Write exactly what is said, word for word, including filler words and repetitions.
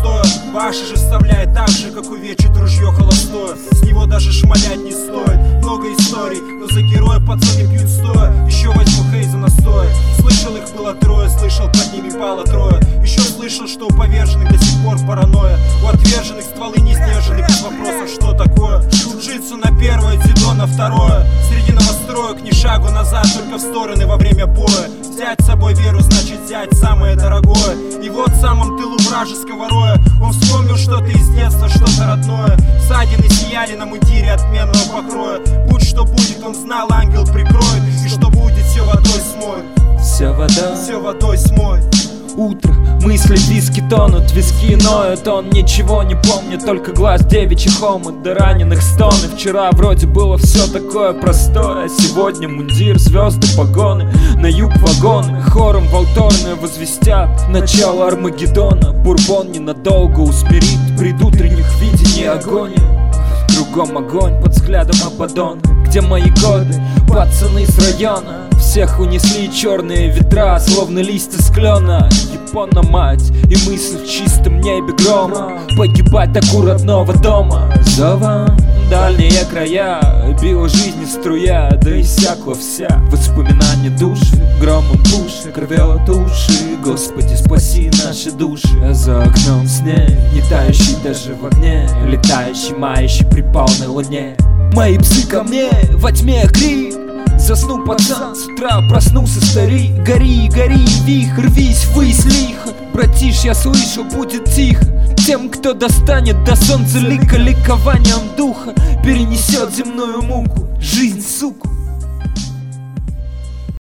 пустое. Ваши же вставляет так же, как увечит ружье холостое. С него даже шмалять не стоит. Много историй, но за героя пацаны пьют стоя. Еще возьму Хейза настоя. Слышал, их было трое, слышал, под ними пало трое. Еще слышал, что у поверженных до сих пор паранойя. У отверженных стволы не сдержаны, без вопросов, что такое. Джиу-джитсу на первое, дзюдо на второе. Среди новостроек ни шагу назад, только в стороны во время боя. Взять с собой веру, значит взять самое дорогое. И вот в самом тылу вражеского роя он вспомнил что-то из детства, что-то родное. Ссадины сияли на мундире отменного покроя. Будь что будет, он знал, ангел прикроет. И что будет, все водой смоет. Все водой, все водой смоет. Утро, мысли виски тонут, виски ноют. Он ничего не помнит, только глаз девичьих омут, до раненых стоны. Вчера вроде было все такое простое, а сегодня мундир, звезды, погоны, на юг вагоны. Хором волторные возвестят начало Армагеддона. Бурбон ненадолго усмирит предутренних видений агония. Кругом огонь под взглядом Абаддона. Где мои годы, пацаны с района? Всех унесли черные ветра, словно листья с клена. Япона мать и мысль в чистом небе грома. Погибать так у родного дома. Зовом дальние края била жизни струя, да иссякла вся. Воспоминания души, громом пушек рвела туши. Господи, спаси наши души. А за окном снег, не тающий даже в огне, летающий, мающий при полной луне. Мои псы ко мне, во тьме крик. Заснул пацан, с утра проснулся старик. Гори, гори, вихрь, рвись ввысь лихо. Братиш, я слышу, будет тихо. Тем, кто достанет до солнца лика, ликованием духа перенесет земную муку. Жизнь, суку.